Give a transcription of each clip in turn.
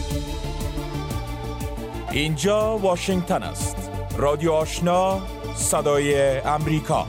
اینجا واشنگتن است. رادیو آشنا، صدای امریکا.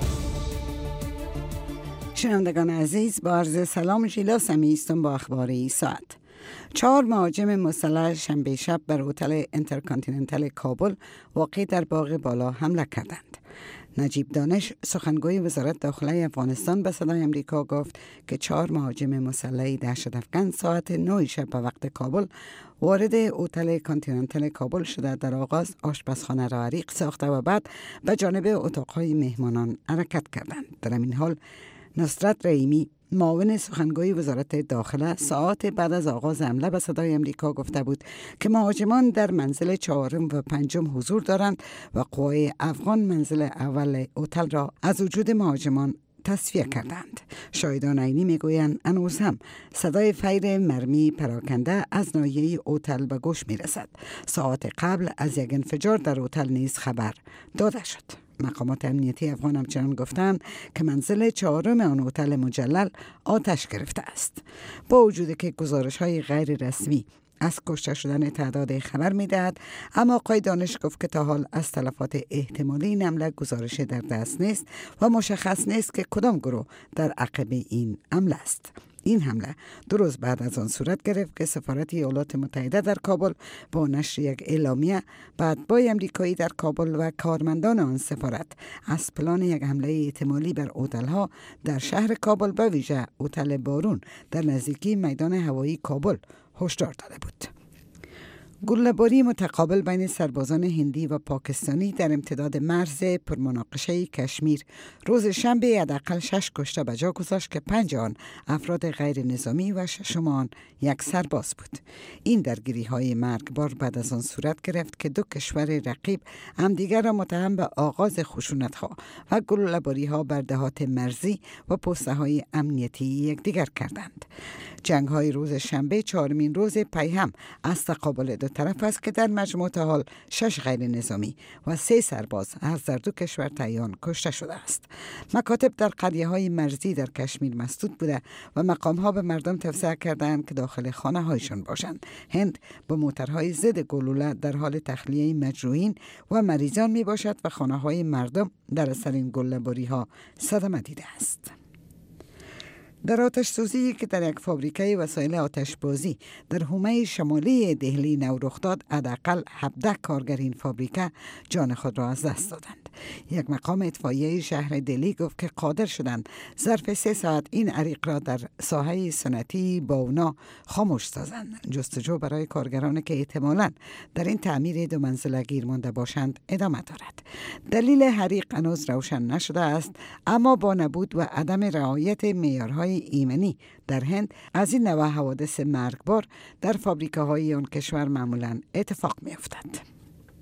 شنوندگان عزیز، با عرض سلام، ژیلا سمی هستم با اخبار این ساعت. 4 مهاجم مسلح شنبه شب بر هتل اینترکانتیننتال کابل واقع در باغ بالا حمله کردند. نجیب دانش، سخنگوی وزارت داخله افغانستان، به صدای امریکا گفت که 4 مهاجم مسلح دهشت‌افکن ساعت 9 شب به وقت کابل وارد هتل کانتیننتال کابل شده. در آغاز آشپزخانه را عریق ساخته و بعد به جانب اتاقهای مهمانان حرکت کردند. در این حال نصرت رحیمی، معاون سخنگوی وزارت داخله، ساعات بعد از آغاز حمله به صدای امریکا گفته بود که مهاجمان در منزل 4 و 5 حضور دارند و قوای افغان منزل اول هتل را از وجود مهاجمان تصفیه کردند. شاهدان عینی میگویند هنوز هم صدای فیر مرمی پراکنده از ناحیه هتل به گوش میرسد. ساعت قبل از یک انفجار در هتل نیز خبر داده شد. مقامات امنیتی افغان همچنان گفتند که منزل 4 آن هتل مجلل آتش گرفته است. با وجود که گزارش‌های غیر رسمی از کشته شدن تعداد خبر می‌دهد، اما آقای دانش گفت که تا حال از تلفات احتمالی این حمله گزارش در دست نیست و مشخص نیست که کدام گروه در عقب این حمله است. این حمله 2 روز بعد از آن صورت گرفت که سفارت ایالات متحده در کابل با نشر یک اعلامیه بعدبای امریکایی در کابل و کارمندان آن سفارت از پلان یک حمله احتمالی بر هتل‌ها در شهر کابل، به ویژه هتل بارون در نزدیکی میدان هوایی کابل، هشدار داده بود. گله‌باری متقابل بین سربازان هندی و پاکستانی در امتداد مرز پرمناقشه کشمیر روز شنبه حداقل 6 کشته به جا گذاشت که 5 آن افراد غیر نظامی و 6 آن یک سرباز بود. این درگیری‌های مرگبار بعد از آن صورت گرفت که 2 کشور رقیب همدیگر را متهم به آغاز خشونت‌ها و گله‌باری‌ها بر دهات مرزی و پست‌های امنیتی یکدیگر کردند. جنگ‌های روز شنبه 4مین روز پیهم از تقابل 2 طرف است که در مجموع تا حال 6 غیر نظامی و 3 سرباز از در 2 کشور تعیین کشته شده است. مکاتب در قریه‌های مرزی در کشمیر مسدود بوده و مقام‌ها به مردم توصیه کردند که داخل خانه‌هایشان باشند. هند با موترهای ضد گلوله در حال تخلیه مجروحین و مریضان میباشد و خانه‌های مردم در اثر این گله‌باری‌ها صدمه دیده است. در آتش سوزی که در یک فابریکه وسایل آتشبازی در حومه شمالی دهلی نو رخ داد، حداقل 17 کارگر این فابریکه جان خود را از دست دادند. یک مقام اطفائیه شهر دهلی گفت که قادر شدند ظرف 3 ساعت این حریق را در ساحه صنعتی باونا خاموش سازند. جستجو برای کارگرانی که احتمالاً در این تعمیر 2 منزله گیر مانده باشند ادامه دارد. دلیل حریق هنوز روشن نشده است، اما با نبود و عدم رعایت معیارهای ایمنی در هند از این نوع حوادث مرگبار در فابریکه‌های آن کشور معمولاً اتفاق می‌افتد.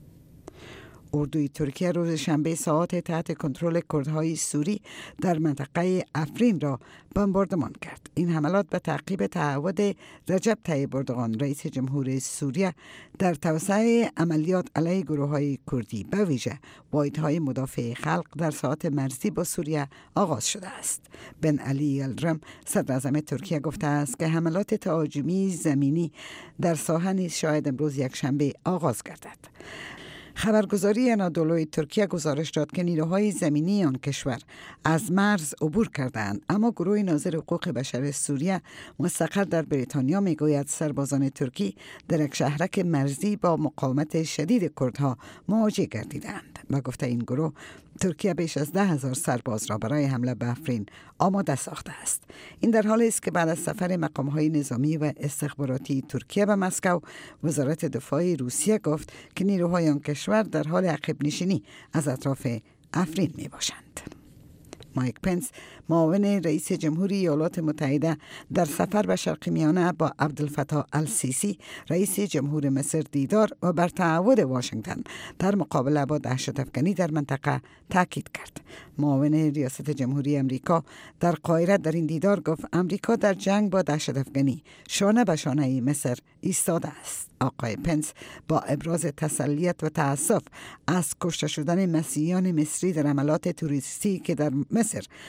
اردوی ترکیه روز شنبه ساعات تحت کنترل کردهای سوری در منطقه افرین را بمباردمان کرد. این حملات به تعقیب تعهد رجب طیب اردوغان رئیس جمهور سوریه در توسعه عملیات علیه گروه‌های کردی، به ویژه واحدهای مدافع خلق در ساحات مرزی با سوریه آغاز شده است. بن علی یلدرم صدر اعظم ترکیه گفته است که حملات تهاجمی زمینی در ساحه نیز شاید امروز یک شنبه آغاز گردد. خبرگزاری انادولوی ترکیه گزارش داد که نیروهای زمینی آن کشور از مرز عبور کردند، اما گروه ناظر حقوق بشر سوریه مستقر در بریتانیا میگوید سربازان ترکی در یک شهرک مرزی با مقاومت شدید کردها مواجه گردیدند. با گفته این گروه، ترکیه بیش از 10,000 سرباز را برای حمله به افرین آماده ساخته است. این در حالی است که بعد از سفر مقام‌های نظامی و استخباراتی ترکیه به مسکو، وزارت دفاع روسیه گفت که نیروهای آن کشور در حال عقب نشینی از اطراف افرین می باشند. مایک پنس، معاون رئیس جمهوری ایالات متحده، در سفر به شرق میانه با عبدالفتاح السیسی رئیس جمهور مصر دیدار و بر تعهد واشنگتن در مقابله با دهشت‌افکنی در منطقه تاکید کرد. معاون ریاست جمهوری امریکا در قاهره در این دیدار گفت امریکا در جنگ با دهشت‌افکنی شانه به شانه مصر ایستاده است. آقای پنس با ابراز تسلیت و تأسف از کشته شدن مسیحیان مصری در حملات توریستی که در مصر در سال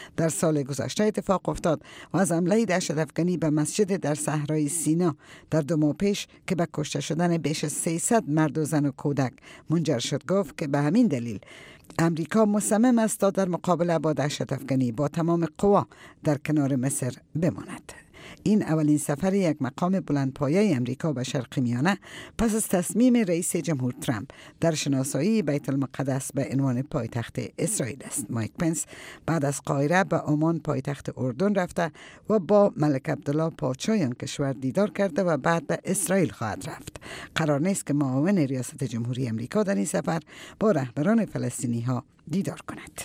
سال گذشته اتفاق افتاد و از حمله دهشت‌افکنی به مسجد در صحرای سینا در 2 ماه پیش که به کشته شدن بیش از 300 مرد و زن و کودک منجر شد. گفت که به همین دلیل امریکا مصمم است تا در مقابله با دهشت‌افکنی با تمام قوا در کنار مصر بماند. این اولین سفر یک مقام بلندپایه امریکا به شرق میانه پس از تصمیم رئیس جمهور ترامپ در شناسایی بیت المقدس به عنوان پایتخت اسرائیل است. مایک پنس بعد از قاهره به عمان پایتخت اردن رفته و با ملک عبدالله پادشاه آن کشور دیدار کرده و بعد به اسرائیل خواهد رفت. قرار نیست که معاون ریاست جمهوری امریکا در این سفر با رهبران فلسطینی ها دیدار کند.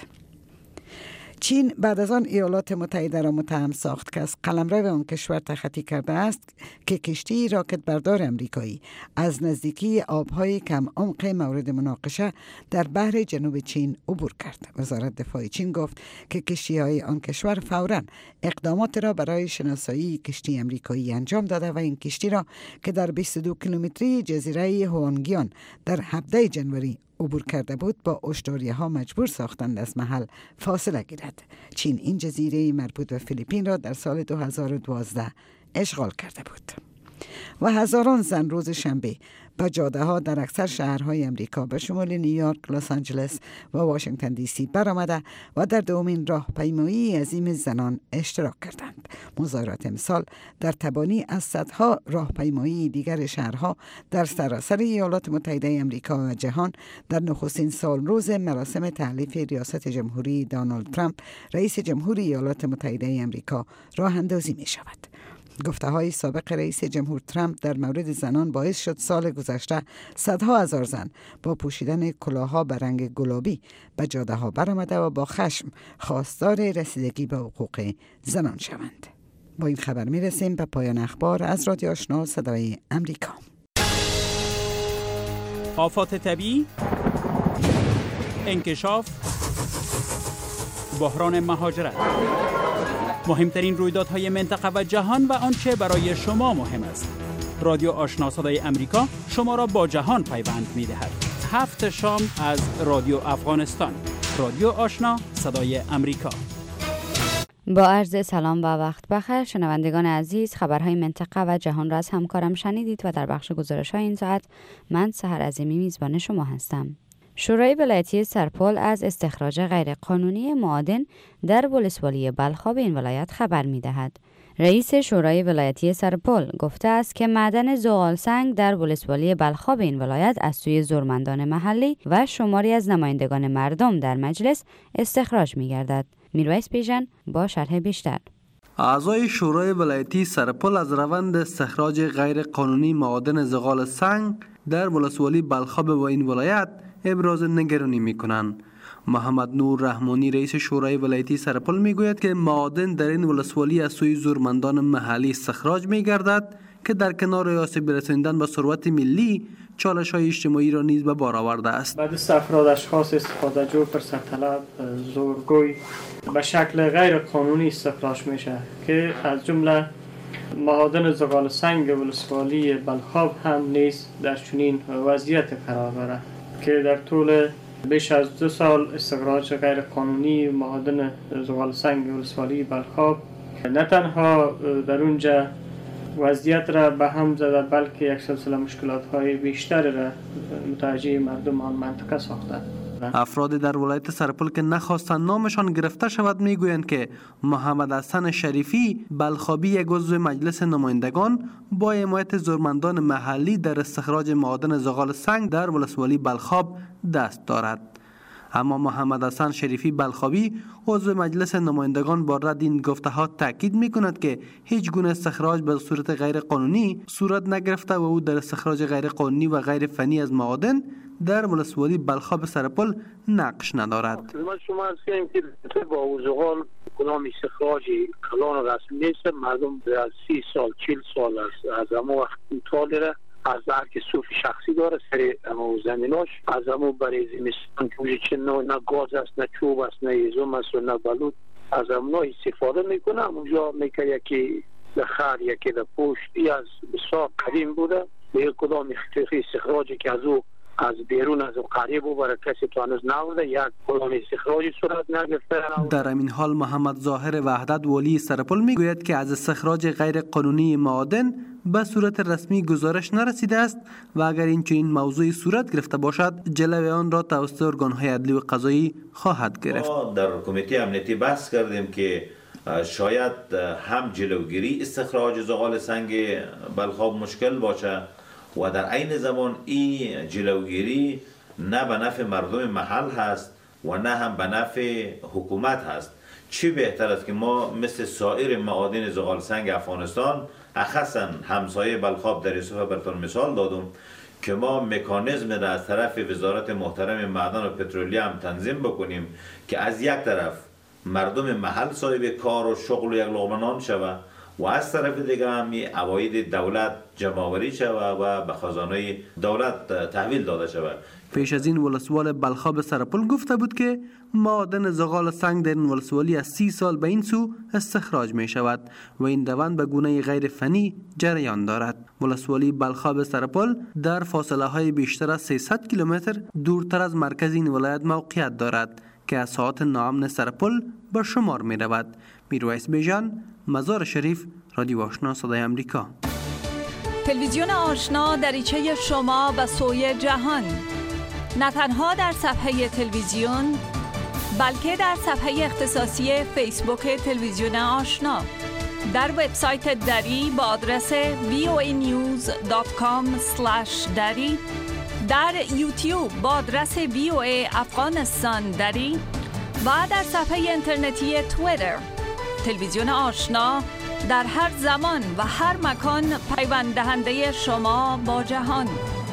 چین بعد از آن ایالات متحده را متهم ساخت که از قلمرو آن کشور تخطی کرده است که کشتی راکت بردار امریکایی از نزدیکی آبهای کم عمق مورد مناقشه در بحر جنوب چین عبور کرد. وزارت دفاع چین گفت که کشتی‌های آن کشور فوراً اقدامات را برای شناسایی کشتی امریکایی انجام داده و این کشتی را که در 22 کیلومتری جزیره هوانگیان در 17 جنوری عبور کرده بود با اشتراری‌ها مجبور ساختند از محل فاصله گیرد. چین این جزیره مربوط به فیلیپین را در سال 2012 اشغال کرده بود. و هزاران زن روز شنبه به جاده‌ها در اکثر شهرهای امریکا به شمول نیویورک، لس آنجلس و واشنگتن دی سی برآمده و در دومین راهپیمایی عظیم زنان اشتراک کردند. مظاهرات امسال در تبانی از صدها راهپیمایی دیگر شهرها در سراسر ایالات متحده امریکا و جهان در نخستین سال روز مراسم تحلیف ریاست جمهوری دونالد ترامپ رئیس جمهوری ایالات متحده امریکا راه اندازی می شود. گفته‌های سابق رئیس جمهور ترامپ در مورد زنان باعث شد سال گذشته صدها هزار زن با پوشیدن کلاه‌ها به رنگ گلابی به جاده‌ها برآمده و با خشم خواستار رسیدگی به حقوق زنان شوند. با این خبر می‌رسیم به پایان اخبار از رادیو آشنا صدای امریکا. آفات طبیعی، انکشاف، بحران مهاجرت، مهمترین رویدادهای منطقه و جهان و آنچه برای شما مهم است. رادیو آشنا صدای امریکا شما را با جهان پیوند می‌دهد. 7 شام از رادیو افغانستان. رادیو آشنا صدای امریکا. با عرض سلام و وقت بخیر شنوندگان عزیز، خبرهای منطقه و جهان را از همکارم شنیدید و در بخش گزارش‌های این ساعت من سحر عظیمی میزبان شما هستم. شورای ولایتی سرپل از استخراج غیرقانونی معادن در ولسوالی بلخاب این ولایت خبر می‌دهد. رئیس شورای ولایتی سرپل گفته است که معدن زغال سنگ در ولسوالی بلخاب این ولایت از سوی زورمندان محلی و شماری از نمایندگان مردم در مجلس استخراج می‌گردد. میرویس بیژن با شرح بیشتر. اعضای شورای ولایتی سرپل از روند استخراج غیر قانونی معادن زغال سنگ در ولسوالی بلخاب و این ولایت ابراز نگرانی می‌کنند. محمد نور رحمانی رئیس شورای ولایتی سرپل میگوید که معادن در این ولسوالی از سوی زورمندان محلی استخراج می‌گردد که در کنار آسیب رساندن به ثروت ملی چالش‌های اجتماعی را نیز به بار آورده است. بعد از افراد اشخاص استفاده جو، فرصت-طلب، زورگوی به شکل غیر قانونی استخراج میشه که از جمله معادن زغال سنگ ولسوالی بلخاب هم نیز در چنین وضعیت قرار دارد که در طول بیش از 2 سال استخراج غیر قانونی معادن زغال سنگ ولسوالی بلخاب نه تنها در اونجا وضعیت را به هم زده بلکه یک سلسله مشکلات‌های بیشتر را متوجه مردم آن منطقه ساخته. افراد در ولایت سرپل که نخواستند نامشان گرفته شود میگویند که محمد حسن شریفی بلخابی یک عضو مجلس نمایندگان با حمایت زورمندان محلی در استخراج معادن زغال سنگ در ولسوالی بلخاب دست دارد. اما محمد حسن شریفی بلخابی عضو مجلس نمایندگان با رد این گفته‌ها تاکید می‌کند که هیچ گونه استخراج به صورت غیر قانونی صورت نگرفته و او در استخراج غیر قانونی و غیر فنی از معادن در ولسوالی بلخاب سرپل نقش ندارد. من شما از که با زغال کدام استخراج کلان رسمی نیست. مردم از 30 سال 40 سال از همه وقت طول از هر که صوف شخصی داره سر همه زمیناش از همه برای زمستان که چه نه گاز است نه چوب است نه ایزوم است و نه بلود از همه استفاده میکنه. اونجا میکنه یکی در خر یکی در پشتی از بسیار قدیم بوده به یک کدام استخراجی که از او از بیرون از قریه ببره کسی تو هنوز نورده، یک پلان استخراجی صورت نگرفته. در همین حال محمد ظاهر وحدت والی سرپل میگوید که از استخراج غیر قانونی معادن به صورت رسمی گزارش نرسیده است و اگر این چنین موضوعی صورت گرفته باشد جلوی آن را توسط ارگان‌های عدلی و قضایی خواهد گرفت. ما در کمیته امنیتی بحث کردیم که شاید هم جلوگیری استخراج زغال سنگ بلخاب مشکل باشه و در عین زمان این جلوگیری نه به نفع مردم محل هست و نه هم به نفع حکومت هست. چی بهتر است که ما مثل سایر معادن زغال سنگ افغانستان، اخصا همسایه بلخاب در یوسف براتون مثال دادم که ما مکانیزم را از طرف وزارت محترم معدن و پترولیوم تنظیم بکنیم که از یک طرف مردم محل صاحب کار و شغل و یک لقمه نان شود و از طرف دیگه هم عواید دولت جمع‌آوری شود و به خزانه دولت تحویل داده شود. پیش از این ولسوال بلخاب سرپل گفته بود که معادن زغال سنگ در این ولسوالی از 30 سال به این سو استخراج می شود و این روند به گونه غیر فنی جریان دارد. ولسوالی بلخاب سرپل در فاصله های بیشتر از 300 کیلومتر دورتر از مرکز این ولایت موقعیت دارد که از ساحات ناامن سرپل به شمار می رود. میرویس بیژن، مزار شریف، رادیو آشنا صدای امریکا. تلویزیون آشنا دریچه شما به سوی جهان، نه تنها در صفحه تلویزیون بلکه در صفحه اختصاصی فیسبوک تلویزیون آشنا، در وبسایت دری با آدرس voanews.com/dari، در یوتیوب با آدرس VOA افغانستان دری و در صفحه اینترنتی توییتر. تلویزیون آشنا در هر زمان و هر مکان پیوند دهنده شما با جهان.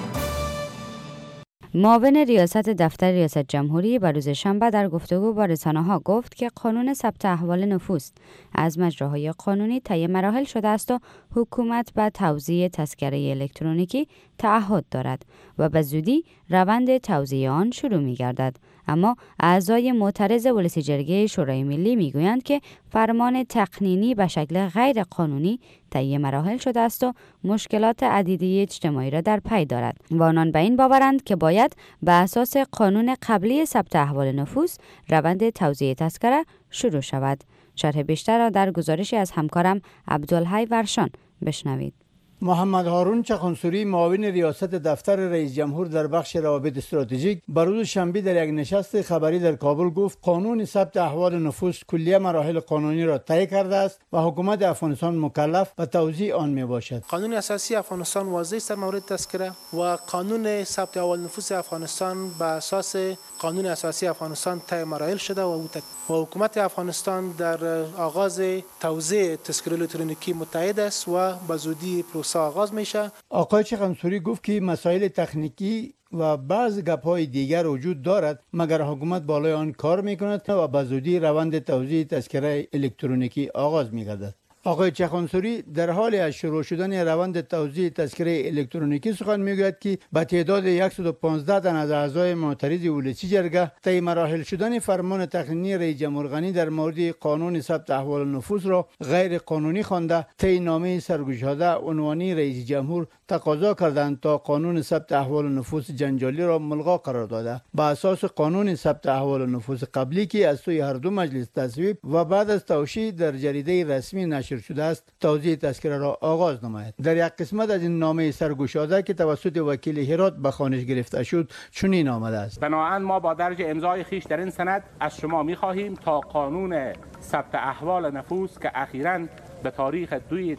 معاون ریاست دفتر ریاست جمهوری بر روز شنبه در گفتگو با رسانه‌ها گفت که قانون ثبت احوال نفوس از مجراهای قانونی طی مراحل شده است و حکومت به توزیع تذکره الکترونیکی تعهد دارد و به زودی روند توزیع آن شروع می‌گردد. اما اعضای معترض ولسی جرگه شورای ملی میگویند که فرمان تقنینی به شکل غیر قانونی طی مراحل شده است و مشکلات عدیده اجتماعی را در پی دارد و آنان به این باورند که باید به اساس قانون قبلی ثبت احوال نفوس روند توزیع تذکره شروع شود. شرح بیشتر را در گزارشی از همکارم عبدالحی ورشان بشنوید. محمد هارون چخانسوری معاون ریاست دفتر رئیس جمهور در بخش روابط استراتژیک بر روز شنبه در یک نشست خبری در کابل گفت قانون ثبت احوال نفوس کلیه مراحل قانونی را طی کرده است و حکومت افغانستان مکلف به توزیع آن می باشد. قانون اساسی افغانستان واضح است در مورد تذکره و قانون ثبت احوال نفوس افغانستان به اساس قانون اساسی افغانستان طی مراحل شده و حکومت افغانستان در آغاز توزیع تذکره الکترونیکی متحد است و به زودی آغاز میشه. آقای چخانسوری گفت که مسائل تکنیکی و بعض گپ‌های دیگر وجود دارد مگر حکومت بالای آن کار میکند و به زودی روند توزیع تذکره الکترونیکی آغاز میگردد. آقای چخانسوری در حال از شروع شدن روند توزیع تذکره الکترونیکی سخن میگوید که به تعداد 115 تن از اعضای معترض ولسی جرگه طی مراحل شدن فرمان تقنینی رئیس جمهور غنی در مورد قانون ثبت احوال نفوس را غیر قانونی خوانده طی نامه سرگشاده عنوانی رئیس جمهور تقاضا کردند تا قانون ثبت احوال نفوس جنجالی را ملغا قرار داده با اساس قانون ثبت احوال نفوس قبلی که از سوی هر دو مجلس تصویب و بعد از توشیح در جریده رسمی نشر شده است توزیع تذکره را آغاز نماید. در یک قسمت از این نامه سرگشاده که توسط وکیل هرات به خوانش گرفته شد چنین آمده است: بنابراین ما با درج امضای خیش در این سند از شما می‌خواهیم تا قانون ثبت احوال نفوس که اخیراً به تاریخ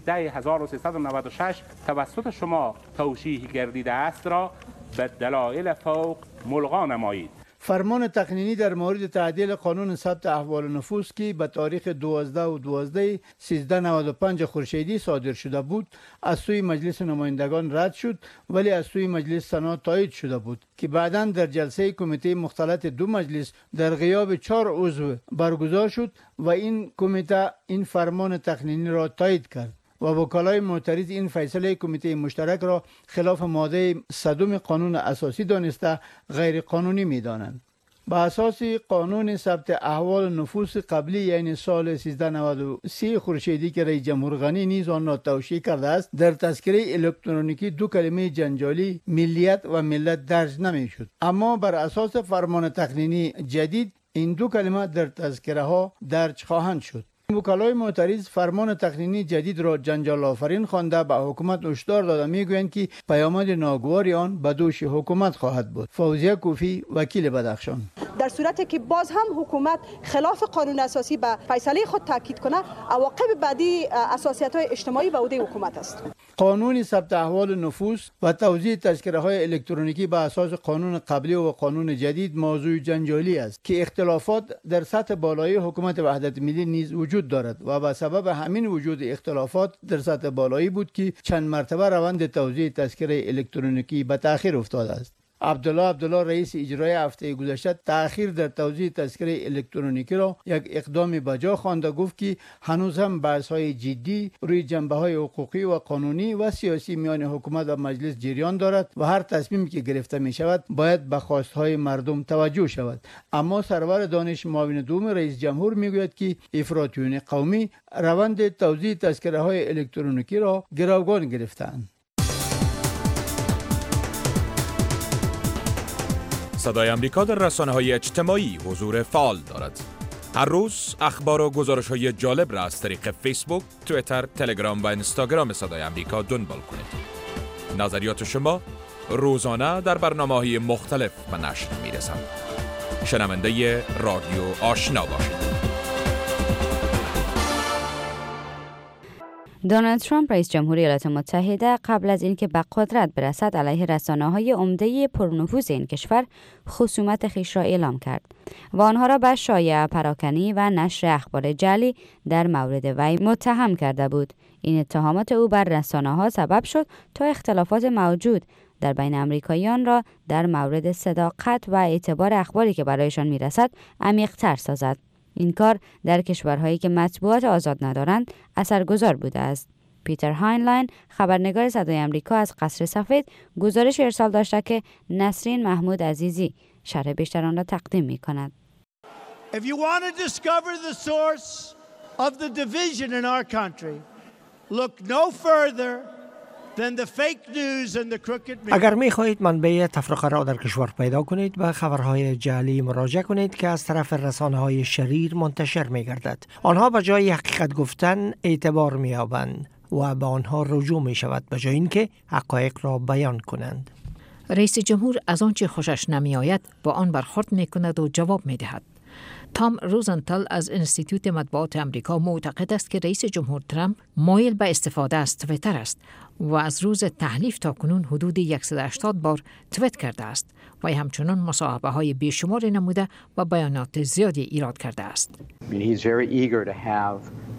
2/1396 توسط شما توشیح گردیده است را به دلایل فوق ملغا نمایید. فرمان تقنینی در مورد تعدیل قانون ثبت احوال نفوس که به تاریخ 12/12/1395 خورشیدی صادر شده بود از سوی مجلس نمایندگان رد شد ولی از سوی مجلس سنا تایید شده بود که بعداً در جلسه کمیته مختلط دو مجلس در غیاب 4 عضو برگزار شد و این کمیته این فرمان تقنینی را تایید کرد و وکلای معترض این فیصله کمیته مشترک را خلاف ماده 100 قانون اساسی دانسته غیر قانونی می‌دانند. با اساس قانون ثبت احوال نفوس قبلی یعنی سال 1393 خورشیدی که رئیس جمهور غنی نیز آن را توشیح کرده است، در تذکره الکترونیکی دو کلمه جنجالی ملیت و ملت درج نمیشد. اما بر اساس فرمان تقنینی جدید این دو کلمه در تذکره ها درج خواهند شد. وکلای معترض فرمان تقنینی جدید را جنجال آفرین خوانده به حکومت هشدار داده میگویند که پیامد ناگواری آن به دوش حکومت خواهد بود. فوزیه کوفی، وکیل بدخشان: در صورتی که باز هم حکومت خلاف قانون اساسی به فیصله خود تاکید کنه، عواقب بعدی اساسیت‌های اجتماعی به عهده حکومت است. قانون ثبت احوال نفوس و توزیع تذکره‌های الکترونیکی به اساس قانون قبلی و قانون جدید موضوع جنجالی است که اختلافات در سطح بالای حکومت وحدت ملی نیز وجود دارد و به سبب همین وجود اختلافات در سطح بالایی بود که چند مرتبه روند توزیع تذکره الکترونیکی به تأخیر افتاده است. عبدالله رئیس اجرایی هفته گذشته تأخیر در توزیع تذکره الکترونیکی را یک اقدام بجا خوانده، گفت که هنوز هم بحث‌های جدی روی جنبه‌های حقوقی و قانونی و سیاسی میان حکومت و مجلس جریان دارد و هر تصمیمی که گرفته می شود باید به خواست‌های مردم توجه شود. اما سرور دانش معاون دوم رئیس جمهور میگوید که افراطیون قومی روند توزیع تذکره‌های الکترونیکی را گروگان گرفتند. صدای آمریکا در رسانه‌های اجتماعی حضور فعال دارد. هر روز اخبار و گزارش‌های جالب را از طریق فیسبوک، توییتر، تلگرام و اینستاگرام صدای آمریکا دنبال کنید. نظریات شما روزانه در برنامه‌های مختلف به نشر می‌رسند. شنونده رادیو آشنا باشید. دونالد ترامپ رئیس جمهوری ایالات متحده قبل از اینکه به قدرت برسد علیه رسانه‌های عمده پرنفوذ این کشور خصومت خویش را اعلام کرد و آنها را به شایعه پراکنی و نشر اخبار جعلی در مورد وی متهم کرده بود. این اتهامات او بر رسانه‌ها سبب شد تا اختلافات موجود در بین آمریکاییان را در مورد صداقت و اعتبار اخباری که برایشان میرسد عمیق‌تر سازد. این کار در کشورهایی که مطبوعات آزاد ندارند اثرگذار بوده است. پیتر هاینلاین، خبرنگار صدای آمریکا از قصر سفید، گزارش ارسال داشته که نسرین محمود عزیزی شرح بیشتر آن را تقدیم می‌کند. If you want to discover the source of the division in our country, look no further than the fake news and the crooked media. اگر می‌خواهید منبع تفرقه را در کشور پیدا کنید، به خبرهای جعلی مراجعه کنید که از طرف رسانه‌های شریر منتشر می‌گردد. آنها به جای حقیقت گفتن اعتبار می‌یابند و به آنها رجوع می‌شود به جای اینکه حقایق را بیان کنند. رئیس جمهور از آنچه خوشش نمی‌آید با آن برخورد می‌کند و جواب می‌دهد. تام روزنتال از انستیتوت مطبوعات آمریکا معتقد است که رئیس جمهور ترامپ مایل به استفاده از توییتر است و از روز تحلیف تا کنون حدود 180 بار توییت کرده است و همچنان مصاحبه‌های بیشماری نموده و بیانات زیادی ایراد کرده است. He's very eager to have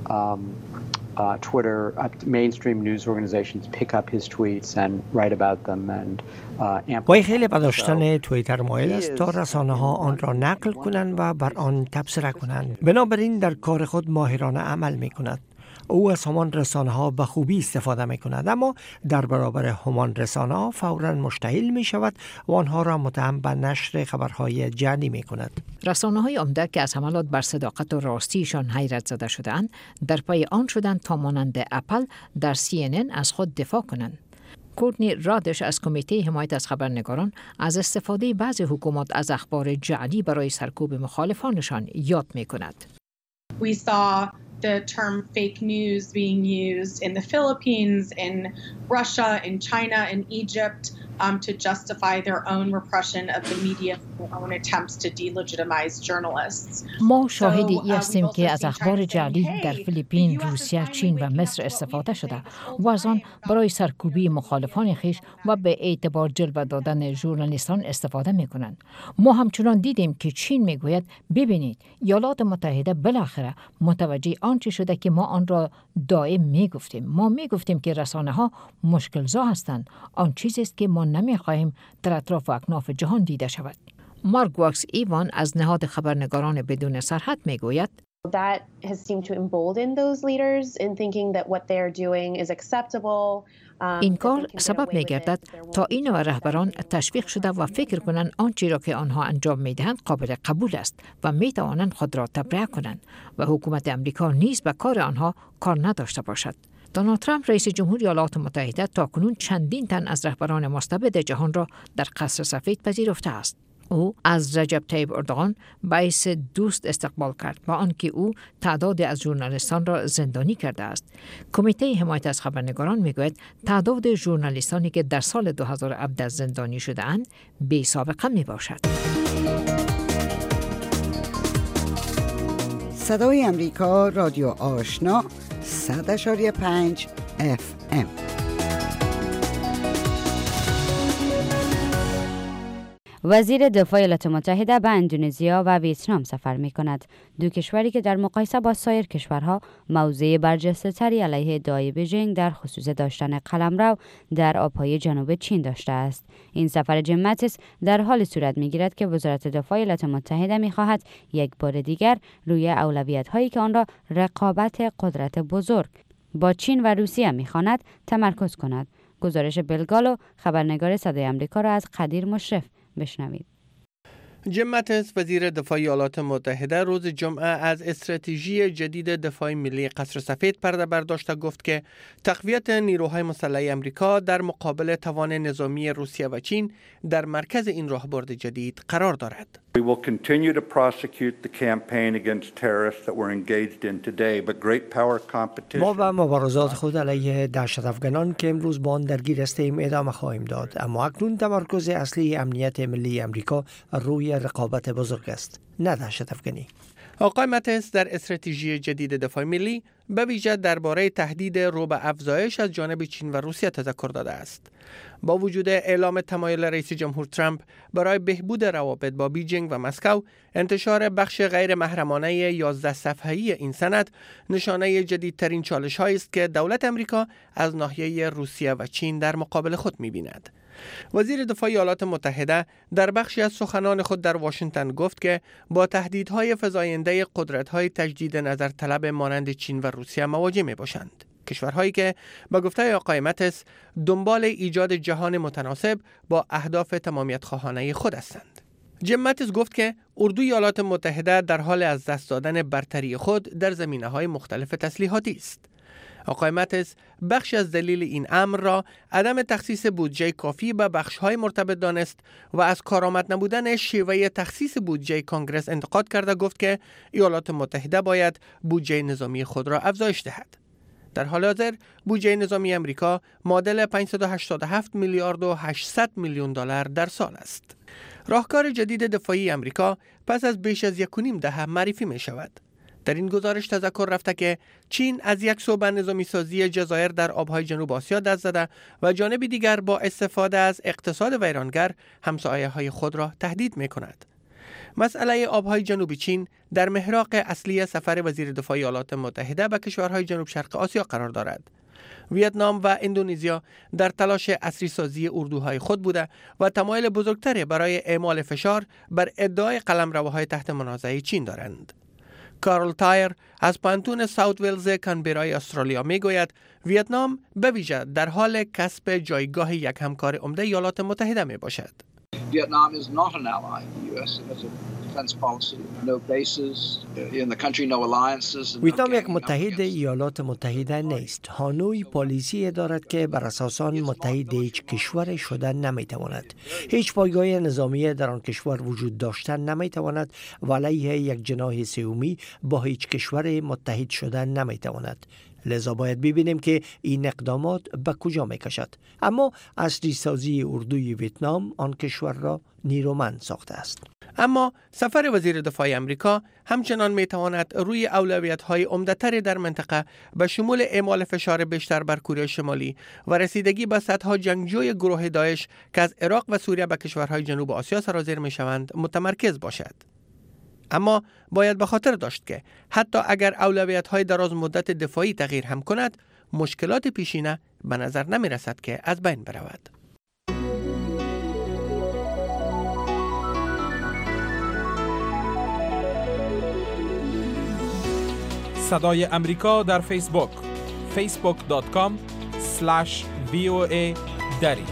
Twitter, mainstream news organizations pick up his tweets and write about them and وی خیلی به داشتن توییتر مایل است تا رسانه‌ها آن را نقل کنند و بر آن تبصره کنند. بنابراین در کار خود ماهرانه عمل می‌کند. او از همان رسانه‌ها به خوبی استفاده می‌کند، اما در برابر همان رسانه‌ها فوراً مشتعل می‌شود و آنها را متهم به نشر خبرهای جعلی می‌کند. رسانه‌های عمده که از حملات بر صداقت و راستیشان حیرت زده شدند، در پی آن شدند تا مانند اپل در CNN از خود دفاع کنند. کورتنی رادش از کمیته حمایت از خبرنگاران از استفاده بعضی حکومات از اخبار جعلی برای سرکوب مخالفانشان یاد می‌کند. We saw the term fake news being used in the Philippines, in Russia, in China, in Egypt to justify their own repression of the media, their own attempts to delegitimize journalists. ما شاهدی هستیم که از اخبار جعلی در فیلیپین، روسیه، چین و مصر استفاده شده و از آن برای سرکوبی مخالفان خویش و به اعتبار جلوه دادن ژورنالیستان استفاده می‌کنند. ما همچنان دیدیم که چین میگوید ببینید ایالات متحده بالاخره متوجه آنچه شده که ما آن را دائم میگفتیم. ما میگفتیم که رسانه‌ها مشکل‌زا هستند. آن چیزی است که ما نمی‌خواهیم در اطراف و اکناف جهان دیده شود. مارک واکس ایوان از نهاد خبرنگاران بدون سرحد میگوید That has seemed to embolden those leaders in thinking that what they're doing is acceptable این کار سبب می گردد تا این نوع رهبران تشویق شده و فکر کنند آنچه را که آنها انجام می دهند قابل قبول است و می توانند خود را تبرئه کنند و حکومت امریکا نیز به کار آنها کار نداشته باشد. دونالد ترامپ رئیس جمهور ایالات متحده تاکنون چندین تن از رهبران مستبد جهان را در قصر سفید پذیرفته است. او از رجب طیب اردوغان باعث دوست استقبال کرد با آنکه او تعدادی از ژورنالیستان را زندانی کرده است. کمیته حمایت از خبرنگاران میگوید تعداد ژورنالیستانی که در سال 2017 زندانی شده اند بی سابقه می باشد. صدای امریکا رادیو آشنا 100.5 FM. وزیر دفاع ایالات متحده به اندونزیا و ویتنام سفر می کند. دو کشوری که در مقایسه با سایر کشورها موضع برجسته‌تری علیه ادعای بیجینگ در خصوص داشتن قلمرو در آبهای جنوب چین داشته است. این سفر جیم ماتیس در حال صورت می گیرد که وزارت دفاع ایالات متحده می خواهد یک بار دیگر روی اولویت‌هایی که آن را رقابت قدرت بزرگ با چین و روسیه می خواند تمرکز کند. گزارش بلگالو خبرنگار صدای آمریکا را از قدیر مشرف بشنوید. جیم ماتیس وزیر دفاع ایالات متحده روز جمعه از استراتژی جدید دفاع ملی قصر سفید پرده برداشته گفت که تقویت نیروهای مسلح امریکا در مقابل توان نظامی روسیه و چین در مرکز این راهبرد جدید قرار دارد. We will continue to prosecute the campaign against terrorists that we're engaged in today, but great power competition. ما و مبارزات خود علیه دهشت افغانان که امروز با آن درگیر هستیم ادامه خواهیم داد، اما اکنون تمرکز اصلی امنیت ملی امریکا روی رقابت بزرگ است، نه دهشت افغانی. آقای ماتیس در استراتژی جدید دفاع ملی به ویژه درباره تهدید رو به افزایش از جانب چین و روسیه تذکر داده است. با وجود اعلام تمایل رئیس جمهور ترامپ برای بهبود روابط با بیجینگ و مسکو، انتشار بخش غیر محرمانه 11 صفحه‌ای این سند نشانه جدیدترین چالش‌هایی است که دولت امریکا از ناحیه روسیه و چین در مقابل خود می‌بیند. وزیر دفاع ایالات متحده در بخشی از سخنان خود در واشنگتن گفت که با تهدیدهای فزاینده قدرت‌های تجدید نظر طلب مانند چین و روسیه مواجه می‌باشند. کشورهایی که با گفته آقای ماتیس دنبال ایجاد جهان متناسب با اهداف تمامیت خواهانه خود هستند. جیم ماتیس گفت که اردوی ایالات متحده در حال از دست دادن برتری خود در زمینه‌های مختلف تسلیحاتی است. آقای ماتیس بخش از دلیل این امر را عدم تخصیص بودجه کافی به بخش‌های مرتبط دانست و از کارآمد نبودن شیوه تخصیص بودجه کنگرس انتقاد کرده گفت که ایالات متحده باید بودجه نظامی خود را افزایش دهد. در حال حاضر بودجه نظامی امریکا معادل 587 میلیارد و 800 میلیون دلار در سال است. راهکار جدید دفاعی امریکا پس از بیش از 1.5 دهه معرفی می شود. در این گزارش تذکر رفته که چین از یک سو به نظامی سازی جزایر در آبهای جنوب آسیا دست زده و جانب دیگر با استفاده از اقتصاد ویرانگر همسایه‌های خود را تهدید می کند. مسئله آبهای جنوب چین در محراق اصلی سفر وزیر دفاع ایالات متحده به کشورهای جنوب شرق آسیا قرار دارد. ویتنام و اندونزیا در تلاش عصری سازی اردوهای خود بوده و تمایل بزرگتری برای اعمال فشار بر ادعای قلمروهای تحت منازعه چین دارند. کارل تایر از پانتون ساوت ولز کانبرای استرالیا میگوید ویتنام به ویژه در حال کسب جایگاه یک همکار عمده ایالات متحده می باشد. Vietnam is not an ally of the US. It has a defense policy, no bases in the country, no alliances. ویتنام یک متحد ایالات متحده نیست. هانوی پالیسی دارد که بر اساس آن متحد هیچ کشور شدن نمیتواند. هیچ پایگاه نظامی در آن کشور وجود داشتن نمیتواند و علیه یک جناح سومی با هیچ کشور متحد شدن نمیتواند. لذا باید ببینیم که این اقدامات به کجا میکشد. اما عصری سازی اردوی ویتنام آن کشور را نیرومند ساخته است. اما سفر وزیر دفاع امریکا همچنان میتواند روی اولویت‌های عمده‌تری در منطقه به شمول اعمال فشار بیشتر بر کره شمالی و رسیدگی به صدها جنگجوی گروه داعش که از عراق و سوریه به کشورهای جنوب آسیا سرازیر میشوند متمرکز باشد. اما باید به خاطر داشت که حتی اگر اولویت‌های دراز مدت دفاعی تغییر هم کند، مشکلات پیشینه به نظر نمی رسد که از بین برود. صدای امریکا در فیسبوک facebook.com/صدای facebook.com/voa دری.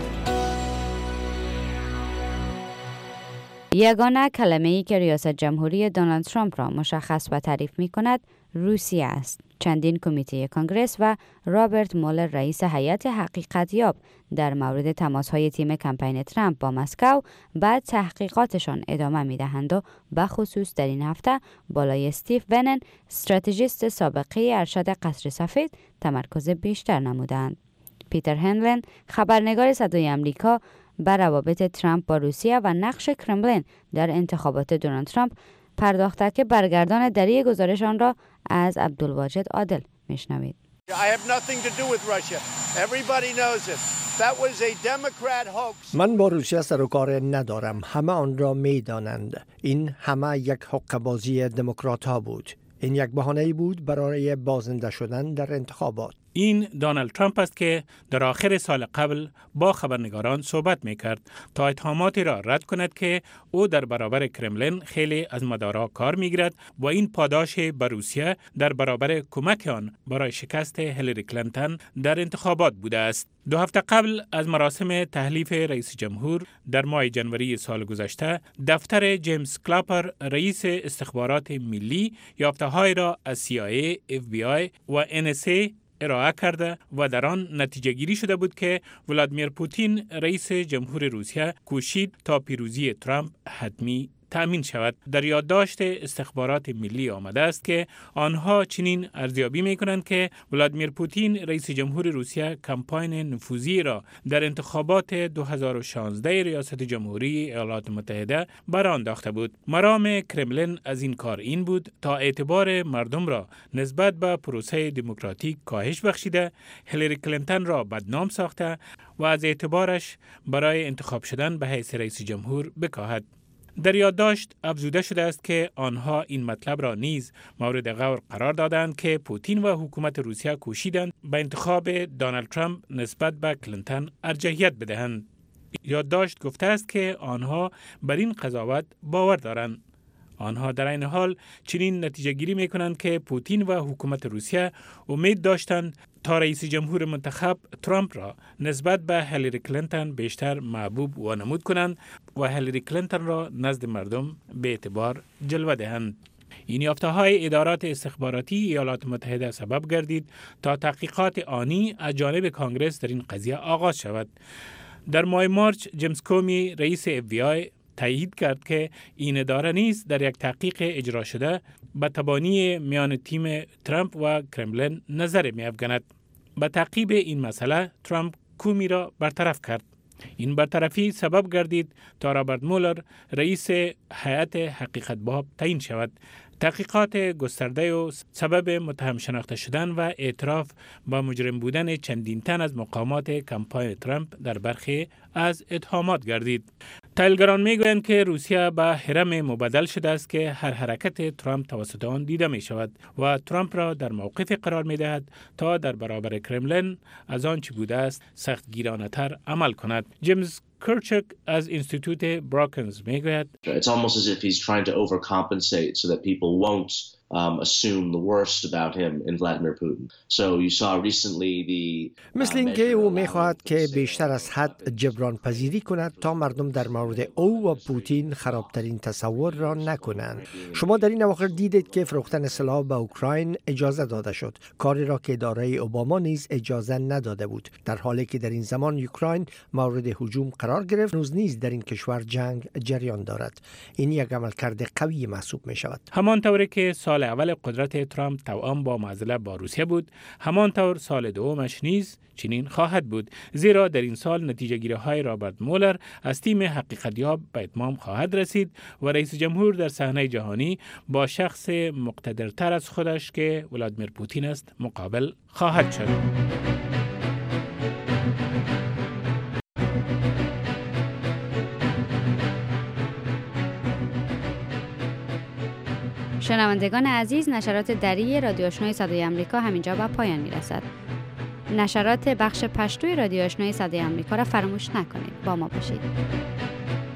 یگانه کلمه‌ای که ریاست جمهوری دونالد ترامپ را مشخص و تعریف می‌کند روسیه است. چندین کمیته کنگره و رابرت مولر رئیس هیئت حقیقتیاب در مورد تماس‌های تیم کمپین ترامپ با مسکو بعد تحقیقاتشان ادامه می‌دهند و به خصوص در این هفته بالای استیو بنن استراتژیست سابقه ارشد قصر سفید تمرکز بیشتر نمودند. پیتر هنلن خبرنگار صدای آمریکا بر روابط ترامپ با روسیه و نقش کرملین در انتخابات دونالد ترامپ پرداخته که برگردان دری گزارش آن را از عبدالواجد عادل میشنوید. من با روسیه سر و کار ندارم. همه آن را میدانند. این همه یک حقه‌بازی دموکرات ها بود. این یک بهانه‌ای بود برای بازنده شدن در انتخابات. این دونالد ترامپ است که در آخر سال قبل با خبرنگاران صحبت میکرد تا اتهاماتی را رد کند که او در برابر کرملین خیلی از مدارا کار میگیرد و این پاداش به روسیه در برابر کمک آن برای شکست هیلاری کلینتون در انتخابات بوده است. 2 هفته قبل از مراسم تحلیف رئیس جمهور در ماه جنوری سال گذشته، دفتر جیمز کلاپر رئیس استخبارات ملی یافته‌های را از CIA، FBI و NSA ارائه کرده و در آن نتیجه گیری شده بود که ولادیمیر پوتین رئیس جمهور روسیه کوشید تا پیروزی ترامپ حتمی تأمین شود. در یادداشت استخبارات ملی آمده است که آنها چنین ارزیابی می‌کنند که ولادیمیر پوتین رئیس جمهور روسیه کمپاین نفوذی را در انتخابات 2016 ریاست جمهوری ایالات متحده برآن انداخته بود. مرام کرملین از این کار این بود تا اعتبار مردم را نسبت به پروسه دموکراتیک کاهش بخشیده، هیلاری کلینتون را بدنام ساخته و از اعتبارش برای انتخاب شدن به حیث رئیس جمهور بکاهد. در یادداشت افزوده شده است که آنها این مطلب را نیز مورد غور قرار دادند که پوتین و حکومت روسیه کوشیدند به انتخاب دونالد ترامپ نسبت به کلینتون ارجحیت بدهند. یادداشت گفته است که آنها بر این قضاوت باور دارند. آنها در این حال چنین نتیجه گیری می کنند که پوتین و حکومت روسیه امید داشتند تا رئیس جمهور منتخب ترامپ را نسبت به هیلاری کلینتون بیشتر محبوب و نمود کنند و هیلاری کلینتون را نزد مردم به اعتبار جلوه دهند. این یافته‌های ادارات استخباراتی ایالات متحده سبب گردید تا تحقیقات آنی از جانب کانگرس در این قضیه آغاز شود. در ماه مارچ جیمز کومی رئیس FBI تایید کرد که این اداره نیز در یک تحقیق اجرا شده به تبانی میان تیم ترامپ و کرملین نظر می‌افکند. به تعقیب این مسئله ترامپ کومی را برطرف کرد. این برطرفی سبب گردید تا رابرت مولر رئیس هیئت حقیقتیاب تعیین شود. تحقیقات گسترده و سبب متهم شناخته شدن و اعتراف با مجرم بودن چندین تن از مقامات کمپاین ترامپ در برخی از اتهامات گردید. تحلیلگران میگویند که روسیه به هرم مبدل شده است که هر حرکت ترامپ توسط آن دیده می شود و ترامپ را در موقف قرار می دهد تا در برابر کرملین از آن چی بوده است سختگیرانه تر عمل کند. جیمز کرچک از انستیتوت براکنز میگوید It's almost as if he's trying to overcompensate so that people won't assume the worst about him in Vladimir Putin. So you saw recently the مثل اینکه او میخواهد که بیشتر از حد جبران پذیری کند تا مردم در مورد او و پوتین خرابترین تصور را نکنند. شما در این اواخر دیدید که فروختن سلاح به اوکراین اجازه داده شد، کاری را که اداره اوباما نیز اجازه نداده بود، در حالی که در این زمان اوکراین مورد هجوم قرار گرفت. روز نیز در این کشور جنگ جریان دارد. این یک عملکرد قوی محسوب می شود. همانطوری که سال اول قدرت ترامپ توأم با معضله با روسیه بود، همانطور سال دومش نیز چنین خواهد بود، زیرا در این سال نتیجه گیری های رابرت مولر از تیم حقیقتیاب به اتمام خواهد رسید و رئیس جمهور در صحنه جهانی با شخص مقتدرتر از خودش که ولادیمیر پوتین است مقابل خواهد شد. شنوندگان عزیز، نشرات دری رادیو آشنای صدای آمریکا همینجا به پایان میرسد. نشرات بخش پشتوی رادیو آشنای صدای آمریکا را فراموش نکنید. با ما باشید.